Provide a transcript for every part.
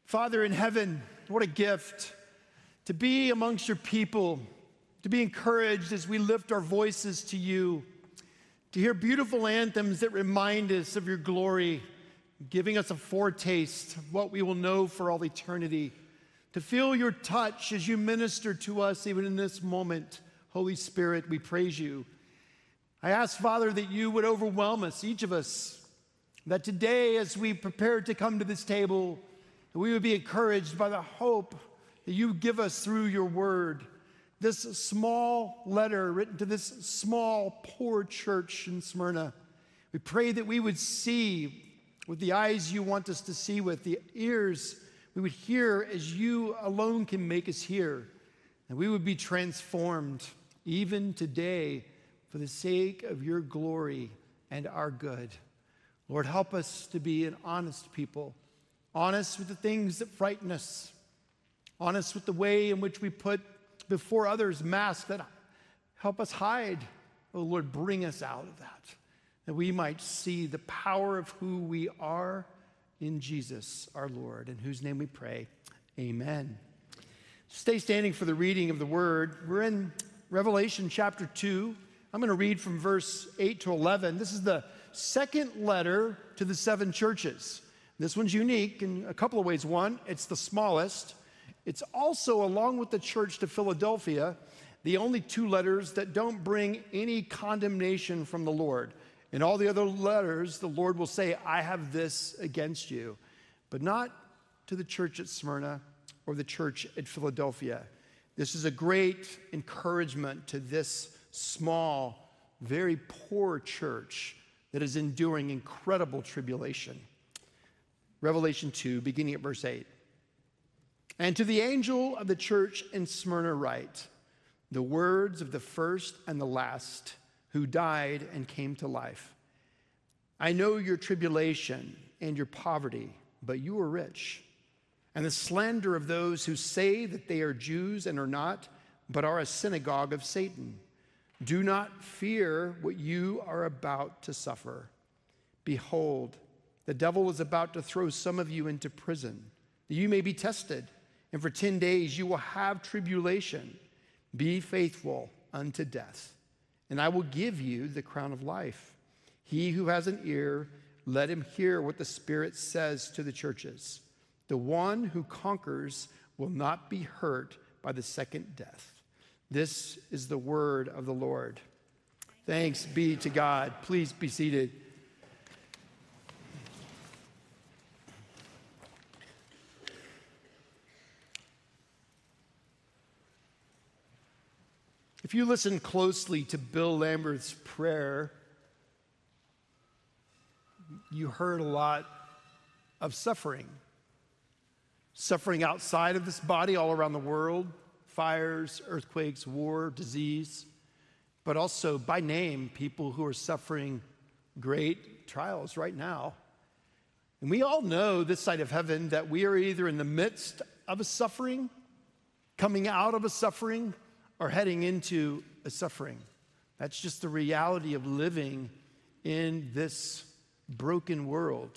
Father in heaven, what a gift to be amongst your people, to be encouraged as we lift our voices to you, to hear beautiful anthems that remind us of your glory, giving us a foretaste of what we will know for all eternity, to feel your touch as you minister to us even in this moment. Holy Spirit, we praise you. I ask, Father, that you would overwhelm us, each of us, that today as we prepare to come to this table, that we would be encouraged by the hope that you give us through your word. This small letter written to this small, poor church in Smyrna. We pray that we would see with the eyes you want us to see with, the ears we would hear as you alone can make us hear. And we would be transformed even today for the sake of your glory and our good. Lord, help us to be an honest people, honest with the things that frighten us, honest with the way in which we put before others masks that help us hide. Oh Lord, bring us out of that we might see the power of who we are in Jesus our Lord, in whose name we pray. Amen. Stay standing for the reading of the word. We're in Revelation chapter 2. I'm going to read from verse 8 to 11. This is the second letter to the 7 churches. This one's unique in a couple of ways. One, it's the smallest. It's also, along with the church to Philadelphia, the only 2 letters that don't bring any condemnation from the Lord. In all the other letters, the Lord will say, I have this against you, but not to the church at Smyrna or the church at Philadelphia. This is a great encouragement to this small, very poor church that is enduring incredible tribulation. Revelation 2, beginning at verse 8. And to the angel of the church in Smyrna write, the words of the first and the last, who died and came to life. I know your tribulation and your poverty, but you are rich, and the slander of those who say that they are Jews and are not, but are a synagogue of Satan. Do not fear what you are about to suffer. Behold, the devil is about to throw some of you into prison, that you may be tested, and for 10 days you will have tribulation. Be faithful unto death, and I will give you the crown of life. He who has an ear, let him hear what the Spirit says to the churches. The one who conquers will not be hurt by the second death. This is the word of the Lord. Thanks be to God. Please be seated. If you listen closely to Bill Lambert's prayer, you heard a lot of suffering. Suffering outside of this body, all around the world, fires, earthquakes, war, disease, but also by name, people who are suffering great trials right now. And we all know this side of heaven that we are either in the midst of a suffering, coming out of a suffering, or heading into a suffering. That's just the reality of living in this broken world.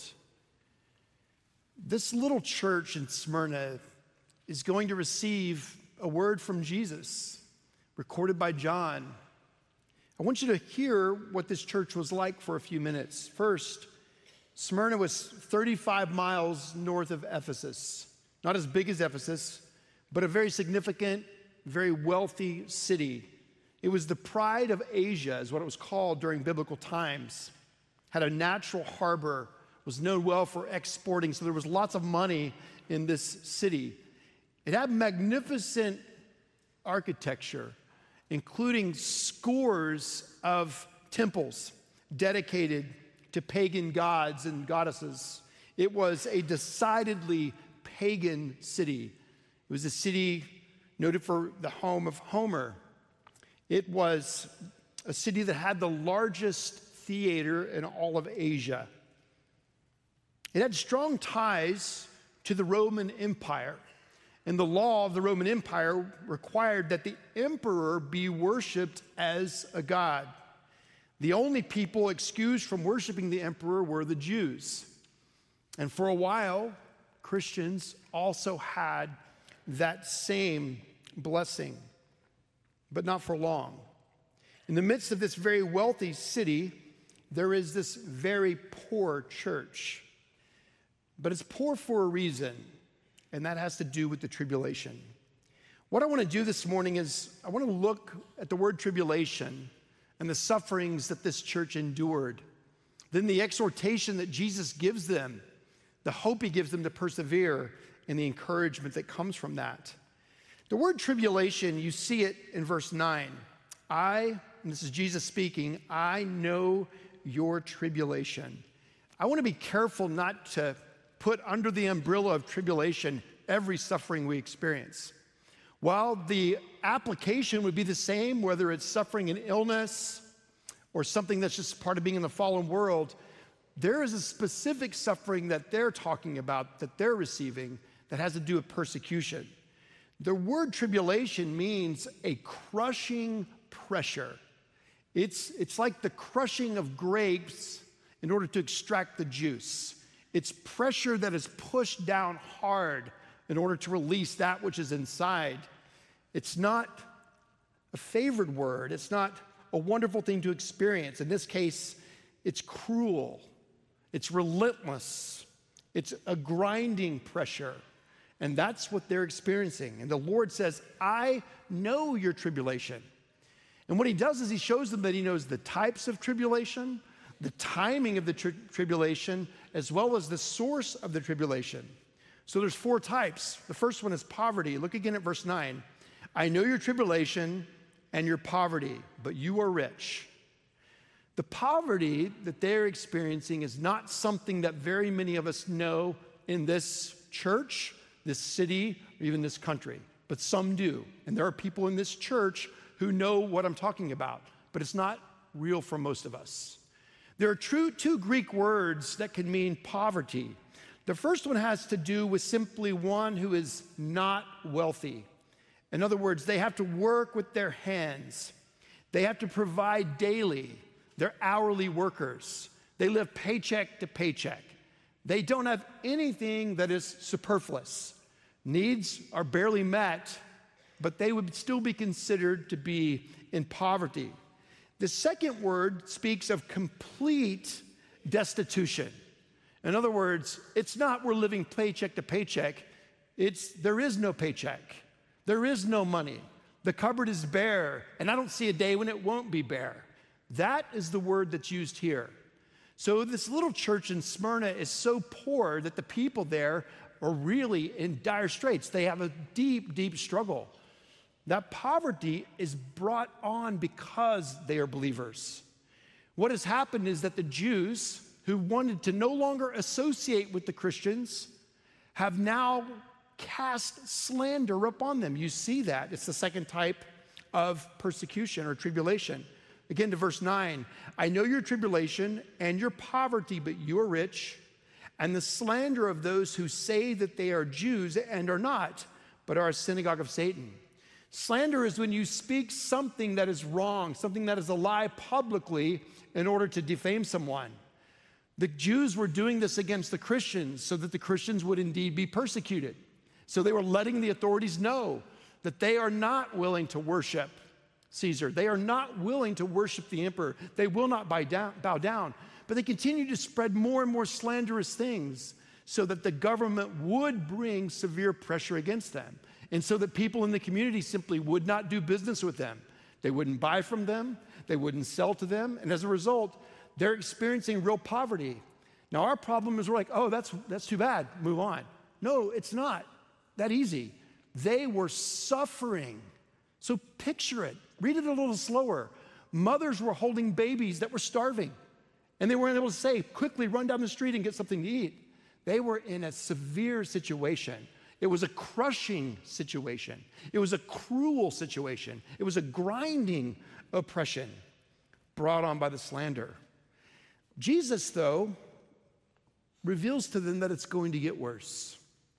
This little church in Smyrna is going to receive a word from Jesus, recorded by John. I want you to hear what this church was like for a few minutes. First, Smyrna was 35 miles north of Ephesus. Not as big as Ephesus, but a very significant, very wealthy city. It was the pride of Asia, is what it was called during biblical times. Had a natural harbor, was known well for exporting, so there was lots of money in this city. It had magnificent architecture, including scores of temples dedicated to pagan gods and goddesses. It was a decidedly pagan city. It was a city noted for the home of Homer. It was a city that had the largest theater in all of Asia. It had strong ties to the Roman Empire, and the law of the Roman Empire required that the emperor be worshiped as a god. The only people excused from worshiping the emperor were the Jews. And for a while, Christians also had that same blessing, but not for long. In the midst of this very wealthy city, there is this very poor church. But it's poor for a reason, and that has to do with the tribulation. What I want to do this morning is I want to look at the word tribulation and the sufferings that this church endured, then the exhortation that Jesus gives them, the hope he gives them to persevere, and the encouragement that comes from that. The word tribulation, you see it in verse 9. And this is Jesus speaking, I know your tribulation. I want to be careful not to put under the umbrella of tribulation every suffering we experience. While the application would be the same, whether it's suffering an illness or something that's just part of being in the fallen world, there is a specific suffering that they're talking about, that they're receiving, that has to do with persecution. The word tribulation means a crushing pressure. It's like the crushing of grapes in order to extract the juice. It's pressure that is pushed down hard in order to release that which is inside. It's not a favored word. It's not a wonderful thing to experience. In this case, it's cruel. It's relentless. It's a grinding pressure. And that's what they're experiencing. And the Lord says, I know your tribulation. And what he does is he shows them that he knows the types of tribulation, the timing of the tribulation, as well as the source of the tribulation. So there's 4 types. The first one is poverty. Look again at verse 9. I know your tribulation and your poverty, but you are rich. The poverty that they're experiencing is not something that very many of us know in this church, this city, or even this country, but some do. And there are people in this church who know what I'm talking about, but it's not real for most of us. There are 2 Greek words that can mean poverty. The first one has to do with simply one who is not wealthy. In other words, they have to work with their hands. They have to provide daily. They're hourly workers. They live paycheck to paycheck. They don't have anything that is superfluous. Needs are barely met, but they would still be considered to be in poverty. The second word speaks of complete destitution. In other words, it's not we're living paycheck to paycheck. It's there is no paycheck. There is no money. The cupboard is bare, and I don't see a day when it won't be bare. That is the word that's used here. So this little church in Smyrna is so poor that the people there are really in dire straits. They have a deep, deep struggle. That poverty is brought on because they are believers. What has happened is that the Jews who wanted to no longer associate with the Christians have now cast slander upon them. You see that. It's the second type of persecution or tribulation. Again to verse 9. I know your tribulation and your poverty, but you are rich, and the slander of those who say that they are Jews and are not, but are a synagogue of Satan. Slander is when you speak something that is wrong, something that is a lie publicly in order to defame someone. The Jews were doing this against the Christians so that the Christians would indeed be persecuted. So they were letting the authorities know that they are not willing to worship Caesar. They are not willing to worship the emperor. They will not bow down. But they continue to spread more and more slanderous things so that the government would bring severe pressure against them. And so that people in the community simply would not do business with them. They wouldn't buy from them. They wouldn't sell to them. And as a result, they're experiencing real poverty. Now, our problem is we're like, oh, that's too bad. Move on. No, it's not that easy. They were suffering. So picture it. Read it a little slower. Mothers were holding babies that were starving. And they weren't able to say, quickly run down the street and get something to eat. They were in a severe situation. It was a crushing situation. It was a cruel situation. It was a grinding oppression brought on by the slander. Jesus, though, reveals to them that it's going to get worse.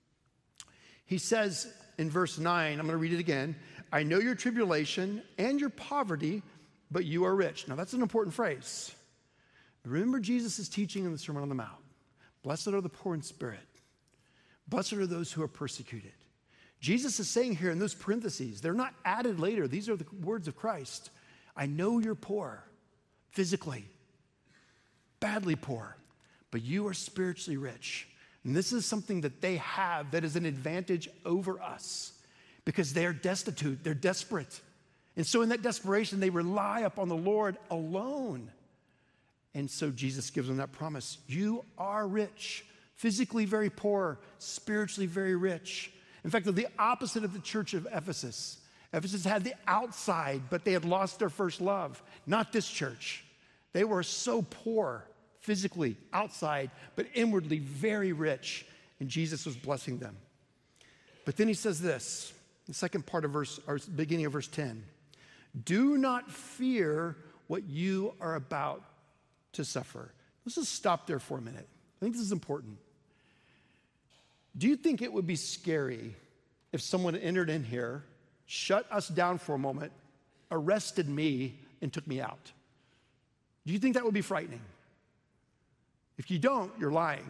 He says in verse 9, I'm going to read it again, I know your tribulation and your poverty, but you are rich. Now, that's an important phrase. Remember Jesus' teaching in the Sermon on the Mount. Blessed are the poor in spirit. Blessed are those who are persecuted. Jesus is saying here in those parentheses, they're not added later. These are the words of Christ. I know you're poor, physically, badly poor, but you are spiritually rich. And this is something that they have that is an advantage over us because they are destitute, they're desperate. And so in that desperation, they rely upon the Lord alone. And so Jesus gives them that promise. You are rich, physically very poor, spiritually very rich. In fact, they're the opposite of the church of Ephesus. Ephesus had the outside, but they had lost their first love. Not this church. They were so poor, physically outside, but inwardly very rich. And Jesus was blessing them. But then he says this, the second part of beginning of verse 10. Do not fear what you are about to suffer. Let's just stop there for a minute. I think this is important. Do you think it would be scary if someone entered in here, shut us down for a moment, arrested me, and took me out? Do you think that would be frightening? If you don't, you're lying.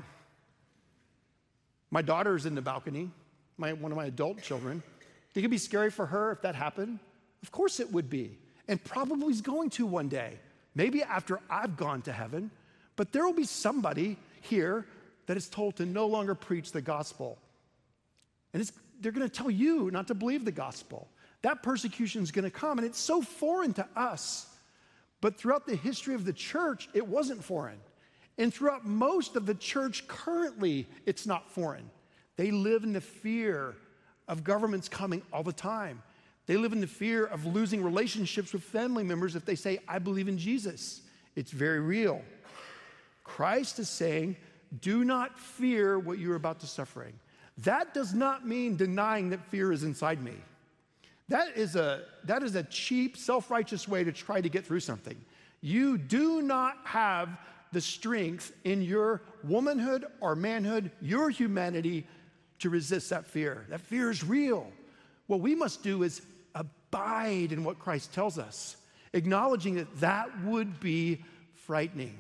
My daughter's in the balcony, one of my adult children. Think it'd be scary for her if that happened? Of course it would be, and probably is going to one day. Maybe after I've gone to heaven, but there will be somebody here that is told to no longer preach the gospel. And they're going to tell you not to believe the gospel. That persecution is going to come, and it's so foreign to us. But throughout the history of the church, it wasn't foreign. And throughout most of the church currently, it's not foreign. They live in the fear of governments coming all the time. They live in the fear of losing relationships with family members if they say, I believe in Jesus. It's very real. Christ is saying, do not fear what you're about to suffering. That does not mean denying that fear is inside me. That is a cheap, self-righteous way to try to get through something. You do not have the strength in your womanhood or manhood, your humanity, to resist that fear. That fear is real. What we must do is abide in what Christ tells us, acknowledging that that would be frightening.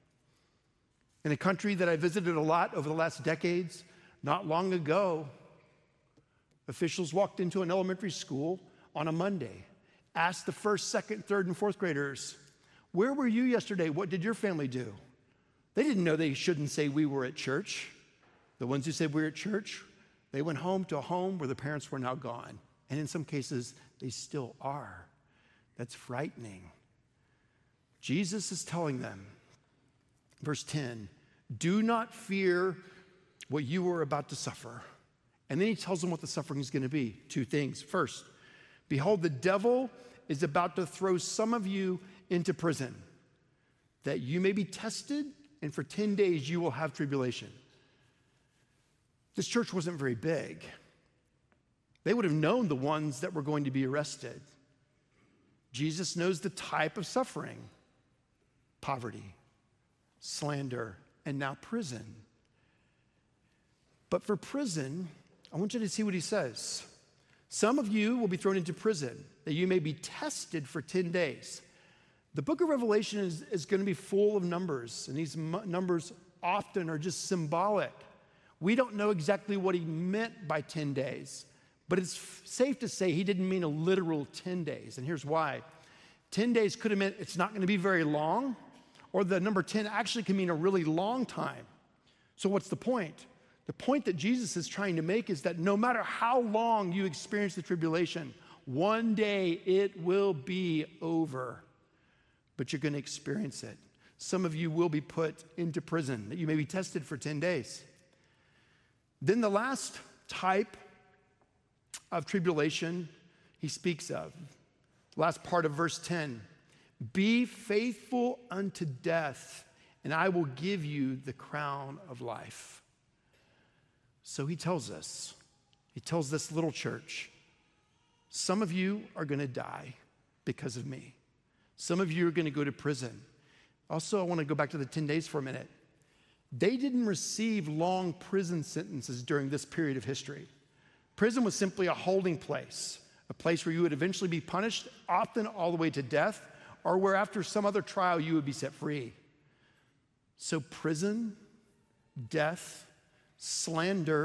In a country that I visited a lot over the last decades, not long ago, officials walked into an elementary school on a Monday, asked the first, second, third, and fourth graders, where were you yesterday? What did your family do? They didn't know they shouldn't say we were at church. The ones who said we were at church, they went home to a home where the parents were now gone. And in some cases, they still are. That's frightening. Jesus is telling them, verse 10, do not fear what you are about to suffer. And then he tells them what the suffering is going to be. Two things. First, behold, the devil is about to throw some of you into prison, that you may be tested, and for 10 days you will have tribulation. This church wasn't very big. They would have known the ones that were going to be arrested. Jesus knows the type of suffering: poverty, slander, and now prison. But for prison, I want you to see what he says. Some of you will be thrown into prison, that you may be tested for 10 days. The book of Revelation is going to be full of numbers, and these numbers often are just symbolic. We don't know exactly what he meant by 10 days, but it's safe to say he didn't mean a literal 10 days, and here's why. 10 days could have meant it's not going to be very long, or the number 10 actually can mean a really long time. So what's the point? The point that Jesus is trying to make is that no matter how long you experience the tribulation, one day it will be over, but you're going to experience it. Some of you will be put into prison, that you may be tested for 10 days. Then the last type of tribulation he speaks of, last part of verse 10, be faithful unto death, and I will give you the crown of life. So he tells us, he tells this little church, some of you are going to die because of me. Some of you are going to go to prison. Also, I want to go back to the 10 days for a minute. They didn't receive long prison sentences during this period of history. Prison was simply a holding place, a place where you would eventually be punished, often all the way to death, or where after some other trial you would be set free. So prison, death, slander,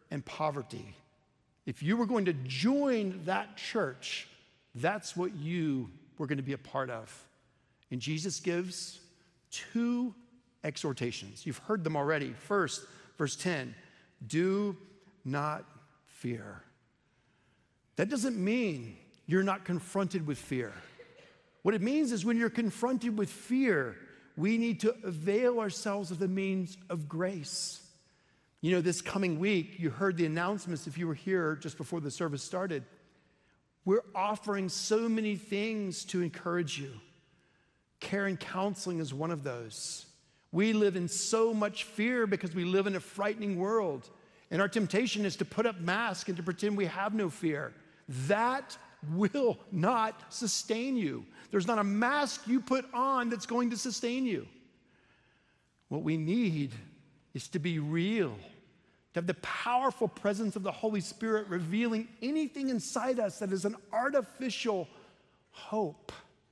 and poverty. If you were going to join that church, that's what you were going to be a part of. And Jesus gives two exhortations. You've heard them already. First, verse 10, do not fear. That doesn't mean you're not confronted with fear. What it means is when you're confronted with fear, we need to avail ourselves of the means of grace. You know, this coming week, you heard the announcements if you were here just before the service started. We're offering so many things to encourage you. Care and counseling is one of those. We live in so much fear because we live in a frightening world. And our temptation is to put up masks and to pretend we have no fear. That will not sustain you. There's not a mask you put on that's going to sustain you. What we need is to be real, to have the powerful presence of the Holy Spirit revealing anything inside us that is an artificial hope.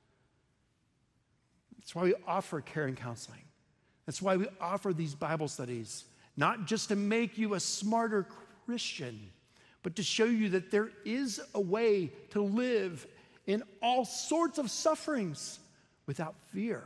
That's why we offer care and counseling. That's why we offer these Bible studies, not just to make you a smarter Christian, but to show you that there is a way to live in all sorts of sufferings without fear.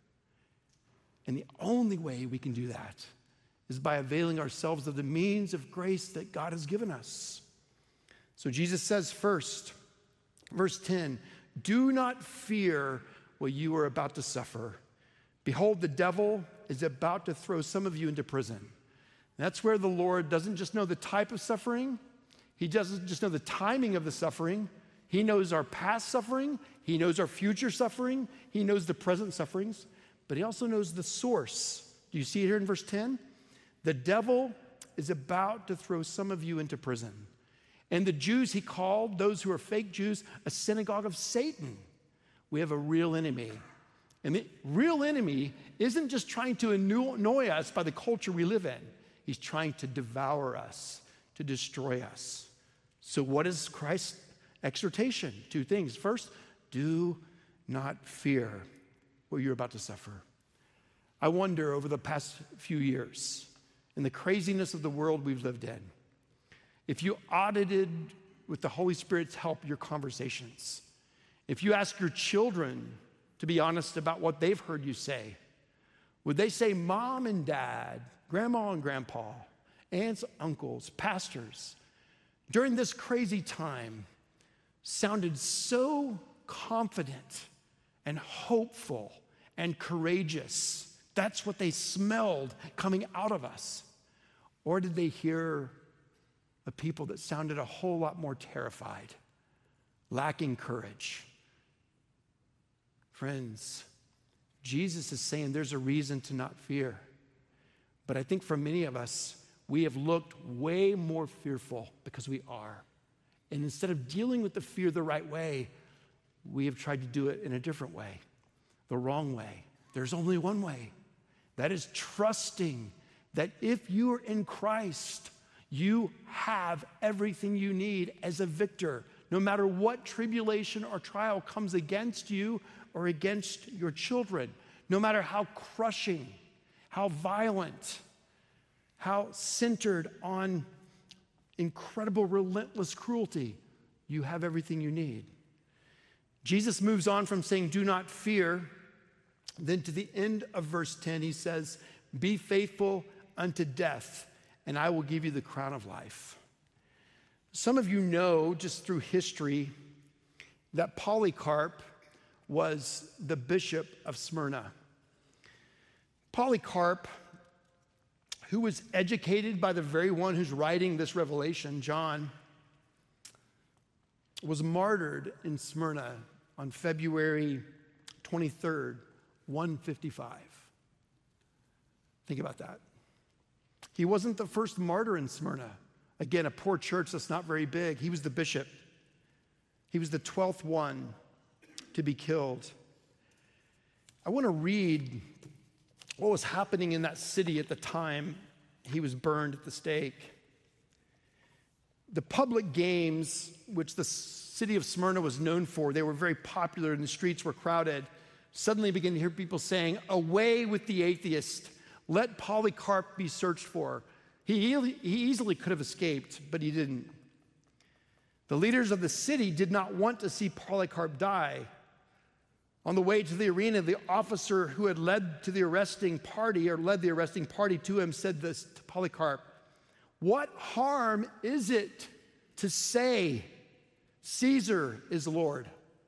And the only way we can do that is by availing ourselves of the means of grace that God has given us. So Jesus says first, verse 10, do not fear what you are about to suffer. Behold, the devil is about to throw some of you into prison. That's where the Lord doesn't just know the type of suffering. He doesn't just know the timing of the suffering. He knows our past suffering. He knows our future suffering. He knows the present sufferings. But he also knows the source. Do you see it here in verse 10? The devil is about to throw some of you into prison. And the Jews, he called those who are fake Jews, a synagogue of Satan. We have a real enemy. And the real enemy isn't just trying to annoy us by the culture we live in. He's trying to devour us, to destroy us. So what is Christ's exhortation? Two things. First, do not fear what you're about to suffer. I wonder over the past few years, in the craziness of the world we've lived in, if you audited, with the Holy Spirit's help, your conversations, if you ask your children to be honest about what they've heard you say, would they say mom and dad, grandma and grandpa, aunts, uncles, pastors, during this crazy time, sounded so confident and hopeful and courageous? That's what they smelled coming out of us. Or did they hear a people that sounded a whole lot more terrified, lacking courage? Friends, Jesus is saying there's a reason to not fear. But I think for many of us, we have looked way more fearful because we are. And instead of dealing with the fear the right way, we have tried to do it in a different way, the wrong way. There's only one way. That is trusting that if you are in Christ, you have everything you need as a victor, no matter what tribulation or trial comes against you or against your children, no matter how crushing, how violent, how centered on incredible, relentless cruelty, you have everything you need. Jesus moves on from saying, do not fear. Then to the end of verse 10, he says, be faithful unto death, and I will give you the crown of life. Some of you know, just through history, that Polycarp was the bishop of Smyrna. Polycarp, who was educated by the very one who's writing this revelation, John, was martyred in Smyrna on February 23rd, 155. Think about that. He wasn't the first martyr in Smyrna. Again, a poor church that's not very big. He was the bishop. He was the 12th one to be killed. I want to read what was happening in that city at the time he was burned at the stake. The public games, which the city of Smyrna was known for, they were very popular and the streets were crowded. Suddenly began to hear people saying, away with the atheist. Let Polycarp be searched for. He easily could have escaped, but he didn't. The leaders of the city did not want to see Polycarp die. On the way to the arena, the officer who had led the arresting party to him said this to Polycarp: "What harm is it to say Caesar is Lord,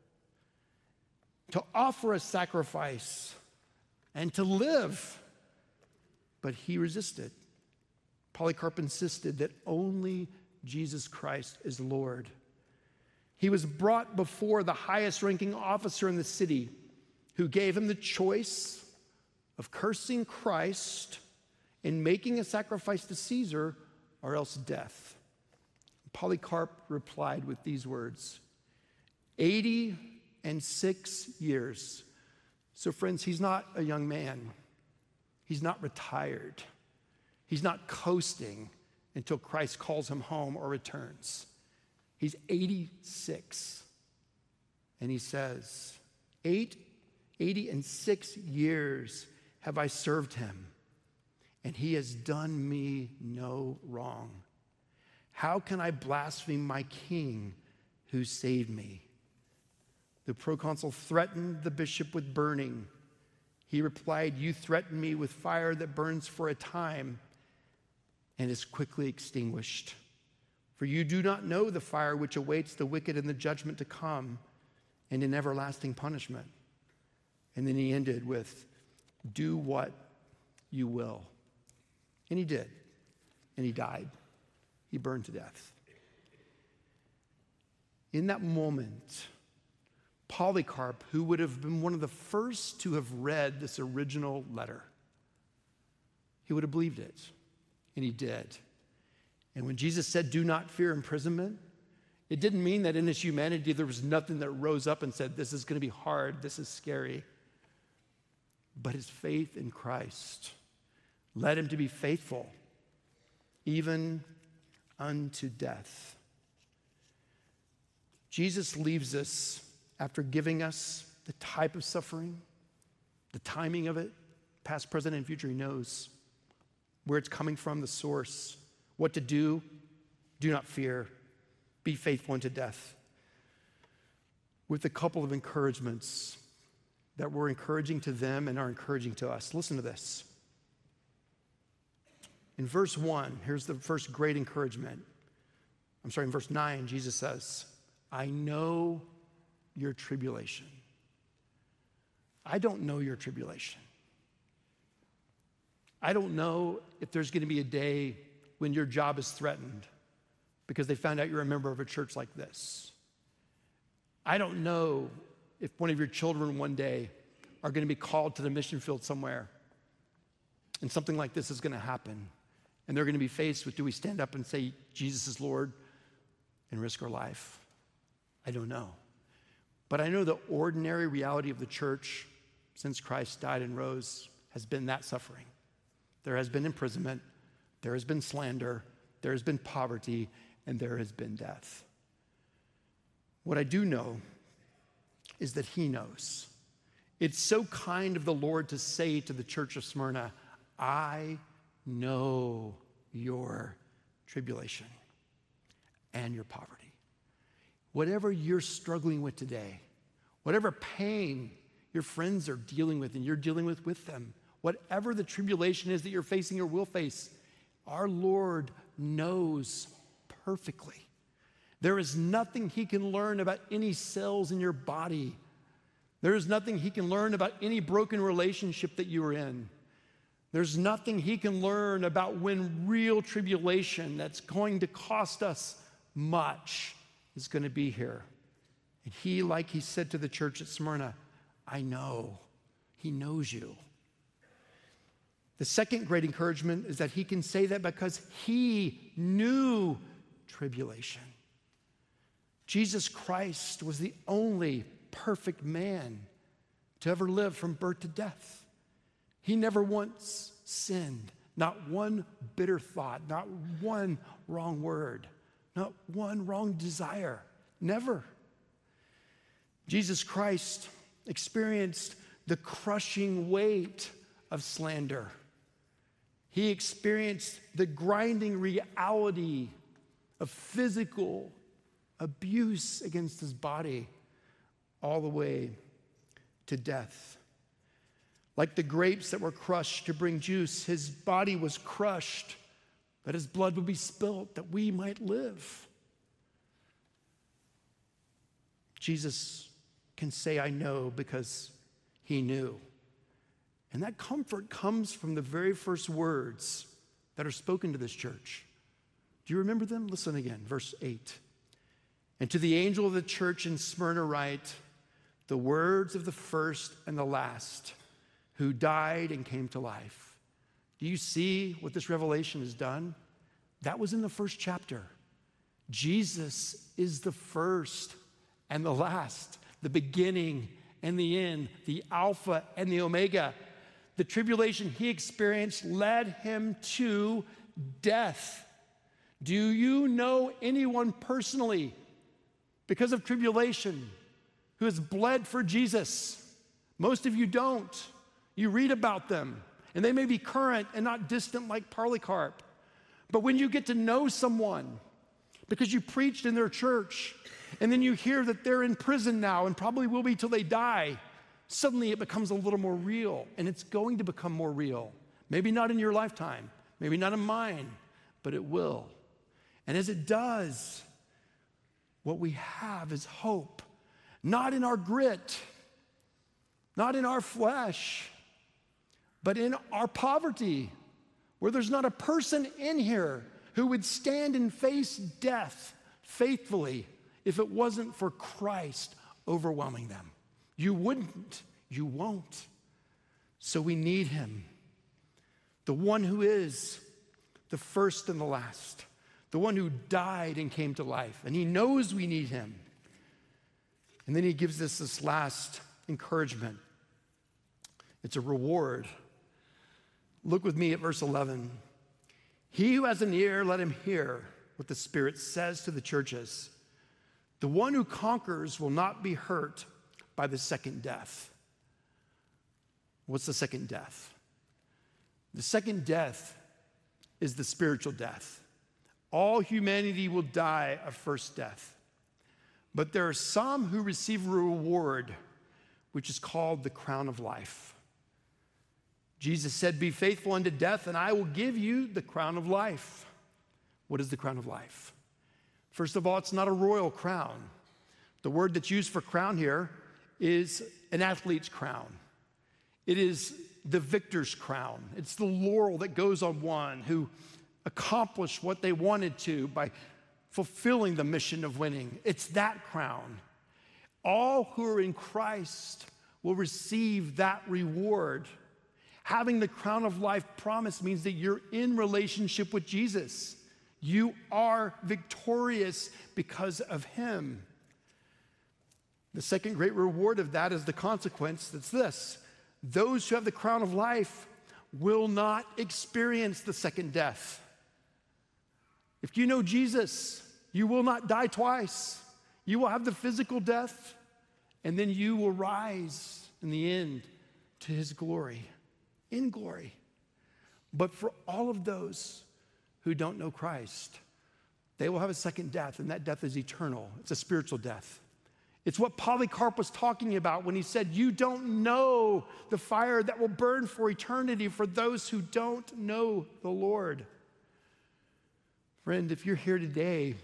to offer a sacrifice, and to live?" But he resisted. Polycarp insisted that only Jesus Christ is Lord. He was brought before the highest ranking officer in the city, who gave him the choice of cursing Christ and making a sacrifice to Caesar, or else death. Polycarp replied with these words: 86 years. So friends, he's not a young man. He's not retired. He's not coasting until Christ calls him home or returns. He's 86. And he says, 86 years have I served him, and he has done me no wrong. How can I blaspheme my king who saved me? The proconsul threatened the bishop with burning. He replied, "You threaten me with fire that burns for a time and is quickly extinguished. For you do not know the fire which awaits the wicked in the judgment to come and in everlasting punishment." And then he ended with, "Do what you will." And he did. And he died. He burned to death. In that moment, Polycarp, who would have been one of the first to have read this original letter, he would have believed it. And he did. And when Jesus said, "Do not fear imprisonment," it didn't mean that in his humanity there was nothing that rose up and said, "This is going to be hard, this is scary." But his faith in Christ led him to be faithful, even unto death. Jesus leaves us after giving us the type of suffering, the timing of it, past, present, and future. He knows where it's coming from, the source, what to do. Do not fear. Be faithful unto death. With a couple of encouragements that were encouraging to them and are encouraging to us. Listen to this. In verse 1, here's the first great encouragement. In verse 9, Jesus says, "I know your tribulation." I don't know your tribulation. I don't know if there's going to be a day when your job is threatened because they found out you're a member of a church like this. I don't know if one of your children one day are going to be called to the mission field somewhere and something like this is going to happen. And they're going to be faced with, do we stand up and say Jesus is Lord and risk our life? I don't know. But I know the ordinary reality of the church since Christ died and rose has been that suffering. There has been imprisonment, there has been slander, there has been poverty, and there has been death. What I do know is that he knows. It's so kind of the Lord to say to the church of Smyrna, "I know your tribulation and your poverty." Whatever you're struggling with today, whatever pain your friends are dealing with and you're dealing with them, whatever the tribulation is that you're facing or will face, our Lord knows perfectly. There is nothing he can learn about any cells in your body. There is nothing he can learn about any broken relationship that you are in. There's nothing he can learn about when real tribulation that's going to cost us much is going to be here. And he, like he said to the church at Smyrna, "I know." He knows you. The second great encouragement is that he can say that because he knew tribulation. Jesus Christ was the only perfect man to ever live from birth to death. He never once sinned, not one bitter thought, not one wrong word, not one wrong desire, never. Jesus Christ experienced the crushing weight of slander. He experienced the grinding reality of physical abuse against his body all the way to death. Like the grapes that were crushed to bring juice, his body was crushed that his blood would be spilt, that we might live. Jesus can say, I know, because he knew. And that comfort comes from the very first words that are spoken to this church. Do you remember them? Listen again, verse 8. And to the angel of the church in Smyrna write, the words of the first and the last, who died and came to life. Do you see what this revelation has done? That was in the first chapter. Jesus is the first and the last, the beginning and the end, the Alpha and the Omega. The tribulation he experienced led him to death. Do you know anyone personally, because of tribulation, who has bled for Jesus? Most of you don't. You read about them, and they may be current and not distant like Polycarp. But when you get to know someone, because you preached in their church, and then you hear that they're in prison now and probably will be till they die, suddenly it becomes a little more real, and it's going to become more real. Maybe not in your lifetime, maybe not in mine, but it will. And as it does, what we have is hope, not in our grit, not in our flesh, but in our poverty, where there's not a person in here who would stand and face death faithfully if it wasn't for Christ overwhelming them. You wouldn't, you won't. So we need him, the one who is the first and the last, the one who died and came to life, and he knows we need him. And then he gives us this last encouragement. It's a reward. Look with me at verse 11. He who has an ear, let him hear what the Spirit says to the churches. The one who conquers will not be hurt by the second death. What's the second death? The second death is the spiritual death. All humanity will die a first death. But there are some who receive a reward, which is called the crown of life. Jesus said, be faithful unto death, and I will give you the crown of life. What is the crown of life? First of all, it's not a royal crown. The word that's used for crown here is an athlete's crown. It is the victor's crown. It's the laurel that goes on one who accomplished what they wanted to by fulfilling the mission of winning. It's that crown. All who are in Christ will receive that reward. Having the crown of life promise means that you're in relationship with Jesus. You are victorious because of him. The second great reward of that is the consequence. That's this. Those who have the crown of life will not experience the second death. If you know Jesus, you will not die twice. You will have the physical death, and then you will rise in the end to his glory, in glory. But for all of those who don't know Christ, they will have a second death, and that death is eternal. It's a spiritual death. It's what Polycarp was talking about when he said, you don't know the fire that will burn for eternity for those who don't know the Lord. Friend, if you're here today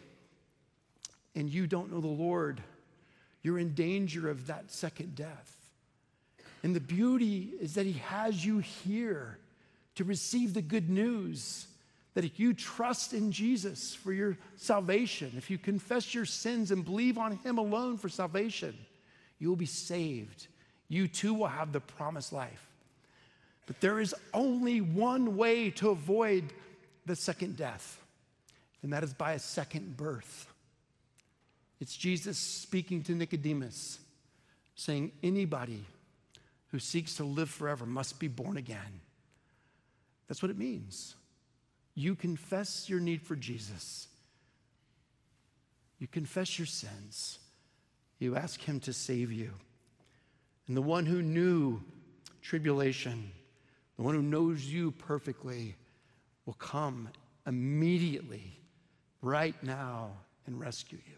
and you don't know the Lord, you're in danger of that second death. And the beauty is that he has you here to receive the good news that if you trust in Jesus for your salvation, if you confess your sins and believe on him alone for salvation, you will be saved. You too will have the promised life. But there is only one way to avoid the second death, and that is by a second birth. It's Jesus speaking to Nicodemus, saying anybody who seeks to live forever must be born again. That's what it means. You confess your need for Jesus. You confess your sins. You ask him to save you. And the one who knew tribulation, the one who knows you perfectly, will come immediately, right now, and rescue you.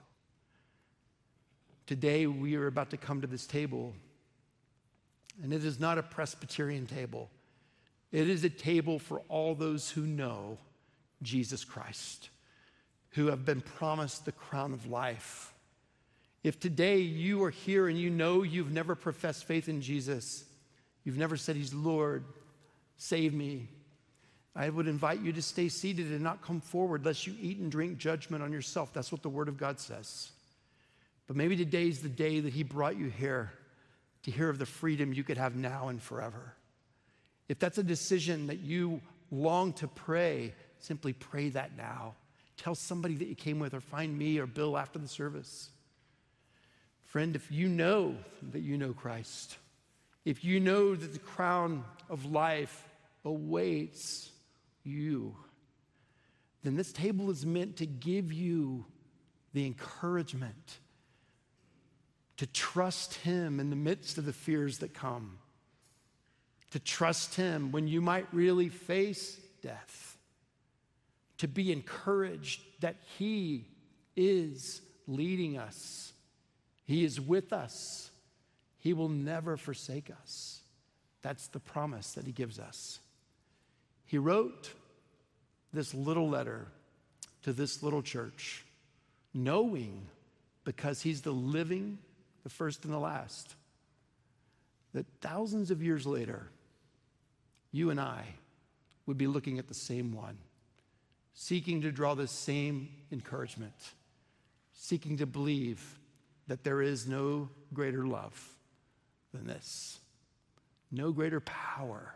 Today, we are about to come to this table, and it is not a Presbyterian table. It is a table for all those who know Jesus Christ, who have been promised the crown of life. If today you are here and you know you've never professed faith in Jesus, you've never said, He's Lord, save me, I would invite you to stay seated and not come forward lest you eat and drink judgment on yourself. That's what the Word of God says. But maybe today's the day that He brought you here to hear of the freedom you could have now and forever. If that's a decision that you long to pray, simply pray that now. Tell somebody that you came with, or find me or Bill after the service. Friend, if you know that you know Christ, if you know that the crown of life awaits you, then this table is meant to give you the encouragement to trust Him in the midst of the fears that come, to trust Him when you might really face death, to be encouraged that He is leading us. He is with us. He will never forsake us. That's the promise that He gives us. He wrote this little letter to this little church, knowing, because He's the living, the first and the last, that thousands of years later, you and I would be looking at the same one, seeking to draw the same encouragement, seeking to believe that there is no greater love than this, no greater power.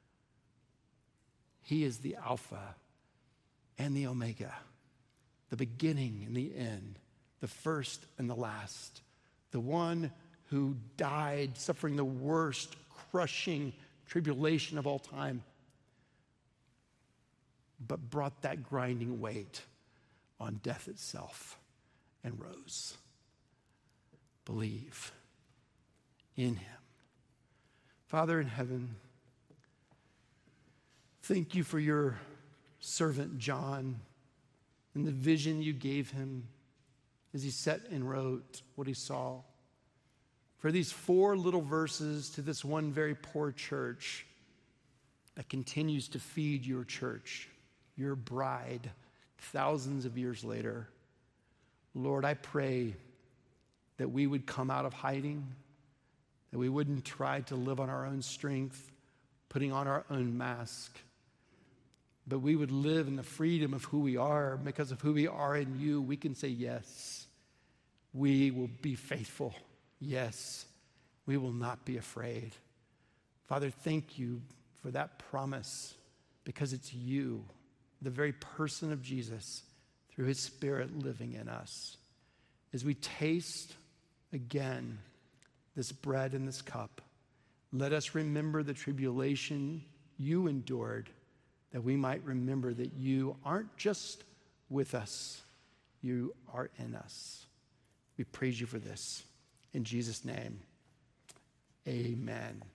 He is the Alpha and the Omega, the beginning and the end, the first and the last, the one who died suffering the worst crushing tribulation of all time, but brought that grinding weight on death itself and rose. Believe in Him. Father in heaven, thank you for your servant John and the vision you gave him as he sat and wrote what he saw. For these 4 little verses to this one very poor church that continues to feed your church, your bride, thousands of years later. Lord, I pray that we would come out of hiding, that we wouldn't try to live on our own strength, putting on our own mask, but we would live in the freedom of who we are. Because of who we are in you, we can say, yes, we will be faithful. Yes, we will not be afraid. Father, thank you for that promise, because it's you, the very person of Jesus, through His Spirit living in us. As we taste again this bread and this cup, let us remember the tribulation you endured, that we might remember that you aren't just with us, you are in us. We praise you for this. In Jesus' name, amen.